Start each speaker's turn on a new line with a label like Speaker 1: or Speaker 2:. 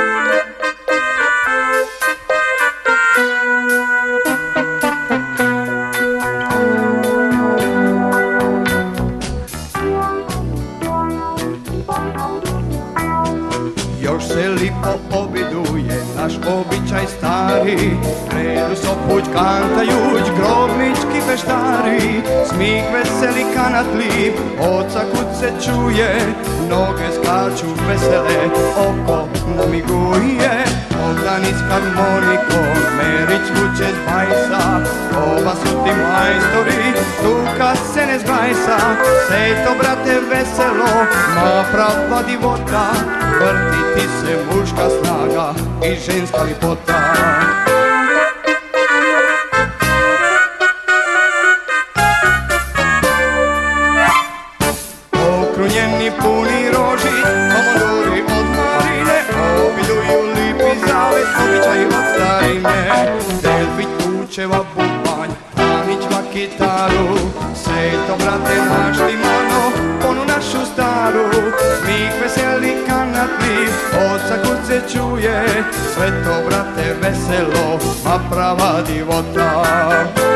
Speaker 1: Još se lipo obiduje naš običaj stari, kredu sopuć kantajuć, grobnički beštari. Smih veseli kanatli, oca kud se čuje, noge skaču vesele, oko namiguje. Bogdan s harmonikom, Merić vuče z bajsa, oba su ti majstori, tuka se ne zbajsa. Sej to brate veselo, ma prava divota, vrti ti se muška snaga i ženska lipota. Okrunjeni puni roži, komodori od marine, obiduju lipi zavet, običaj od starine. Delfić Kučeva bubanj, Anićva kitaru, sve to brate naš limano, onu našu staru. Smih veseli kanatli, oca kud se čuje, sve to brate veselo, a prava divota.